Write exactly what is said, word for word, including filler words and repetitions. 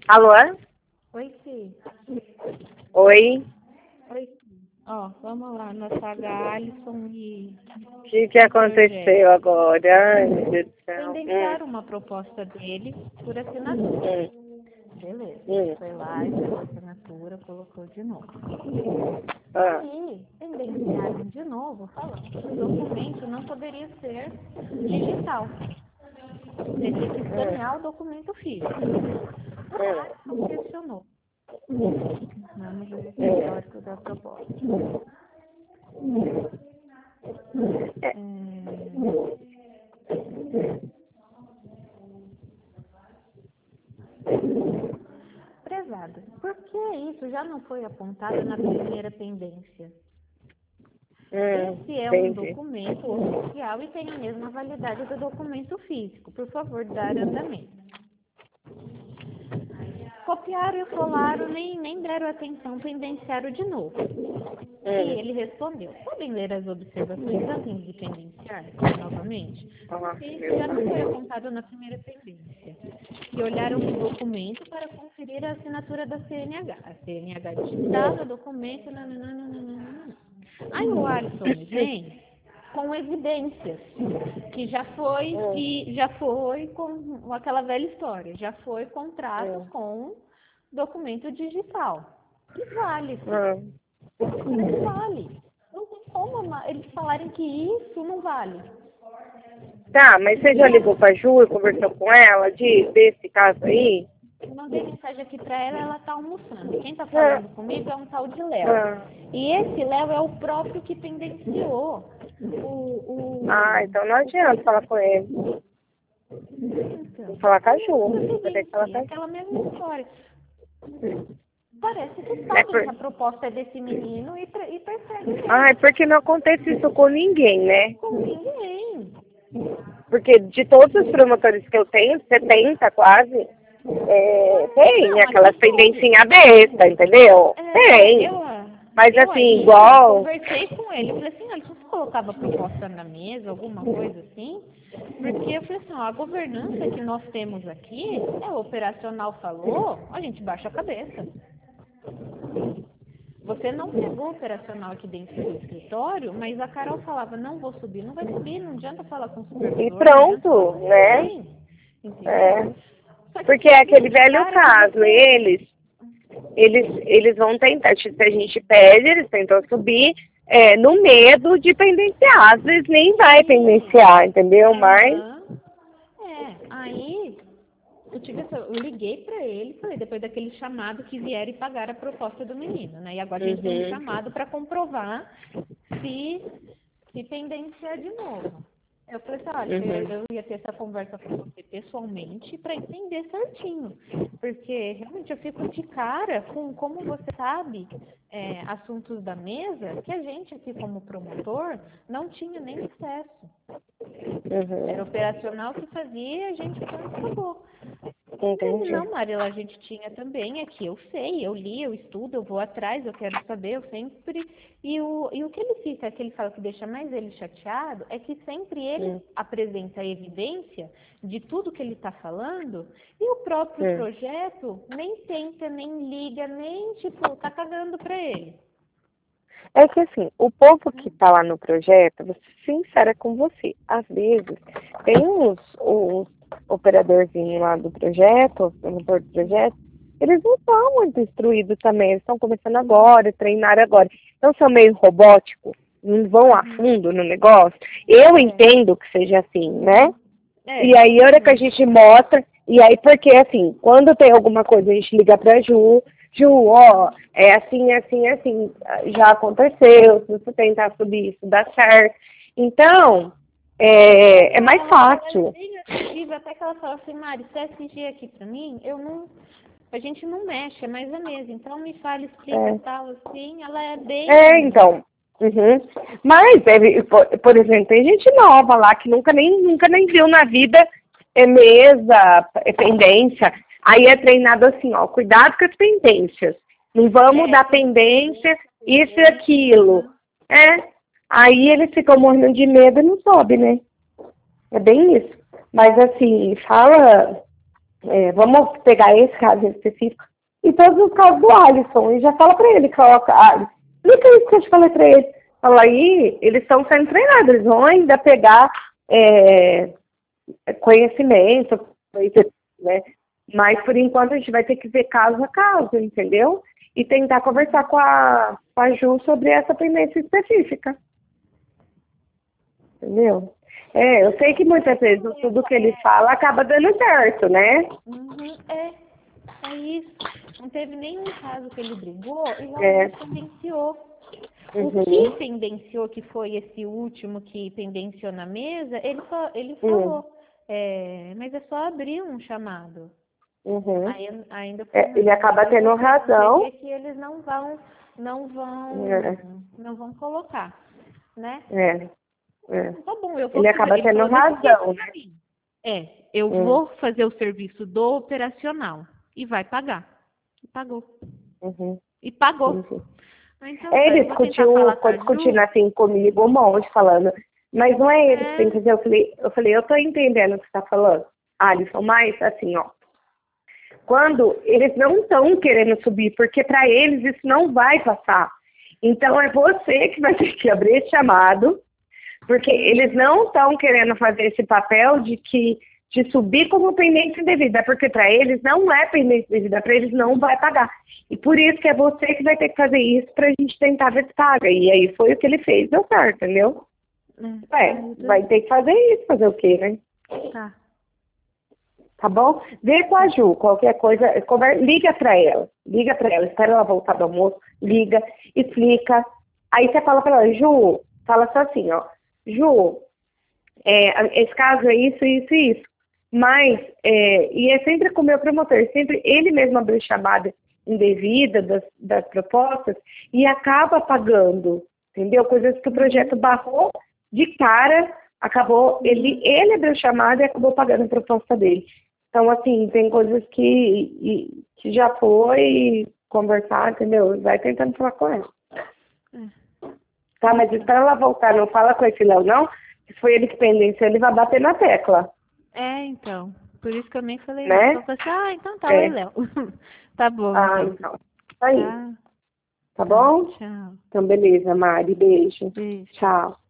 Alô? Oi, Fih. Oi? Oi, Fih. Ó, vamos lá, nossa H. Alisson e O que, que o projeto. aconteceu agora? Ai, meu Deus do céu. Tendenciaram uma proposta dele por assinatura. Hum, Beleza. hum, hum. Foi lá, escreveu a assinatura, colocou de novo. Ah, Aí, tendenciaram de novo, falando que o documento não poderia ser digital. Teria que hum, escanear o documento físico. O hum, Alisson questionou. Vamos ver o hum. histórico da proposta. É, É... Prezada, por que isso já não foi apontado na primeira pendência? hum, Esse é um entendi. documento oficial e tem a mesma validade do documento físico. Por favor, dar andamento. Copiaram e colaram, nem, nem deram atenção, pendenciaram de novo. E Hum, ele respondeu, podem ler as observações antes de pendenciar novamente? ah, Porque isso meu já não foi Deus. apontado na primeira pendência. E olharam o documento para conferir a assinatura da C N H. A C N H digitada, o documento... Nananana. Aí o Alisson me vem com evidências, que já foi, Hum, e já foi com aquela velha história, já foi contrato hum, com documento digital. E vale, hum. mas vale. Não tem como ama- eles falarem que isso não vale. Tá, mas você já ligou Entendeu? pra Ju e conversou com ela de, desse caso aí? Eu mandei mensagem aqui pra ela, ela tá almoçando. Quem tá Ah, falando comigo é um tal de Léo. ah. E esse Léo é o próprio que pendenciou o, Ah, o, então não o adianta coisa. falar com ele. Tem Então, que falar com a aí é Ju. outra Vai ter que falar evidência, com é a Ju. aquela mesma história. Parece que É sabem por... que a proposta é desse menino e, pre- e perseguem Ah, é ele. porque não acontece isso com ninguém, né? Com ninguém. Porque de todos os promotores que eu tenho, setenta quase, é, É, tem não, aqui aquelas todos. pendencinhas besta, entendeu? É, Tem. eu, Mas eu assim, aí igual. conversei com ele. Eu falei assim, olha, você colocava a proposta na mesa, alguma coisa assim? Porque eu falei assim, ó, a governança que nós temos aqui, é o operacional falou, a gente baixa a cabeça. Você não pegou o operacional aqui dentro do escritório, mas a Carol falava, não vou subir, não vai subir, não adianta falar com o E supervisor, não adianta falar pronto, com né? ninguém. Entendeu? É. Só que Porque você é vê aquele de velho cara que caso, você. eles, eles, eles vão tentar, se a gente pede, eles tentam subir é, no medo de pendenciar. Às vezes nem vai Sim. pendenciar, entendeu? Mas. Aham. É, aí eu tive essa, eu liguei pra ele, falei, depois daquele chamado que vieram e pagaram a proposta do menino, né? E agora a gente tem um Uhum, chamado para comprovar se, se pendenciar de novo. Eu falei assim, olha, uhum, eu ia ter essa conversa com você pessoalmente para entender certinho. Porque realmente eu fico de cara com como você sabe é, assuntos da mesa que a gente aqui como promotor não tinha nem acesso. Era uhum. operacional que fazia, a gente põe e acabou. Ele, Entendi. não, Marila, a gente tinha também aqui, eu sei, eu li, eu estudo, eu vou atrás, eu quero saber, eu sempre... E o, e o que ele fica, que ele fala que deixa mais ele chateado, é que sempre ele Hum, apresenta a evidência de tudo que ele está falando, e o próprio hum. projeto nem tenta, nem liga, nem, tipo, tá cagando pra ele. É que assim, o povo que está lá no projeto, vou ser sincera com você, às vezes tem uns, uns operadorzinhos lá do projeto, promotor do projeto, eles não estão muito instruídos também, eles estão começando agora, treinaram agora. Então são meio robóticos, não vão a Uhum. fundo no negócio. Eu É, entendo que seja assim, né? E é, aí, a hora que a também. gente mostra, e aí, porque assim, quando tem alguma coisa, a gente liga pra Ju, Ju, ó, é assim, assim, assim, já aconteceu, se você tentar subir isso, dá certo. Então, é, é Ela, mais ela, ela é fácil. bem acessível, até que ela fala assim, Mari, se S G aqui pra mim, eu não, a gente não mexe, é mais a mesa. Então me fala, explica É, tal, assim, ela é é bem. então. Uhum. Mas, é, por, por exemplo, tem gente nova lá que nunca nem, nunca nem viu na vida é mesa, é pendência. Aí é treinado assim, ó, cuidado com as pendências. Não vamos É, dar tudo pendência, isso e pendência. aquilo. Aham. É. Aí eles ficam morrendo de medo e não sobe, né? É bem isso. Mas assim, fala. É, vamos pegar esse caso em específico e todos os casos do Alisson. E já fala pra ele, coloca, ah, explica isso que eu te falei pra ele. Fala aí, eles estão sendo treinados, eles vão ainda pegar é, conhecimento, né? Mas por enquanto a gente vai ter que ver caso a caso, entendeu? E tentar conversar com a, com a Ju sobre essa pendência específica. Entendeu? É, eu sei que muitas vezes tudo que ele fala acaba dando certo, né? Uhum, é, é isso. Não teve nenhum caso que ele brigou e realmente É. pendenciou. Uhum. O que pendenciou, que foi esse último que pendenciou na mesa, ele, só, ele falou, Uhum. é, mas é só abrir um chamado. Uhum. Aí, ainda É, ele acaba tendo você, razão. você vê que eles não vão, não vão, É. não vão colocar, né? É. É. Tá bom, eu vou Ele fazer, acaba ele tendo falou desse jeito razão, pra né? mim. É, eu Uhum. vou fazer o serviço do operacional e vai pagar. E pagou. Uhum. E pagou. Uhum. Então É, tá, ele eu vou tentar discutiu, falar com ficou a discutindo Ju. assim comigo um monte, falando, mas não é ele que tem É, que fazer. Eu falei, eu falei, eu tô entendendo o que você tá falando, Alisson, mas assim, ó, quando eles não estão querendo subir, porque para eles isso não vai passar. Então é você que vai ter que abrir esse chamado, porque eles não estão querendo fazer esse papel de que de subir como pendência indevida, porque para eles não é pendência indevida, para eles não vai pagar. E por isso que é você que vai ter que fazer isso para a gente tentar ver se paga. E aí foi o que ele fez, deu certo, entendeu? é, É, vai ter que fazer isso, fazer o quê, né? tá. Tá bom? Vê com a Ju, qualquer coisa, conver... liga para ela, liga para ela, espera ela voltar do almoço, liga, explica. Aí você fala para ela, Ju, fala só assim, ó, Ju, é, esse caso é isso, isso e isso. Mas, é, e é sempre com o meu promotor, sempre ele mesmo abriu chamada indevida das, das propostas e acaba pagando, entendeu? Coisas que o projeto barrou de cara, acabou, ele, ele abriu chamada e acabou pagando a proposta dele. Então, assim, tem coisas que, e, que já foi conversar, entendeu? Vai tentando falar com ela. Tá, mas espera ela voltar, não fala com esse Léo, não. Se foi ele que pendenciou, ele vai bater na tecla. É, então. Por isso que eu nem falei nada. Né? Só falei assim, ah, então tá, oi, É. Léo. Tá bom, Ah, então. então. Tá aí. Tá, Tá tá. bom? Tchau. Então, beleza, Mari. Beijo. Beijo. Tchau.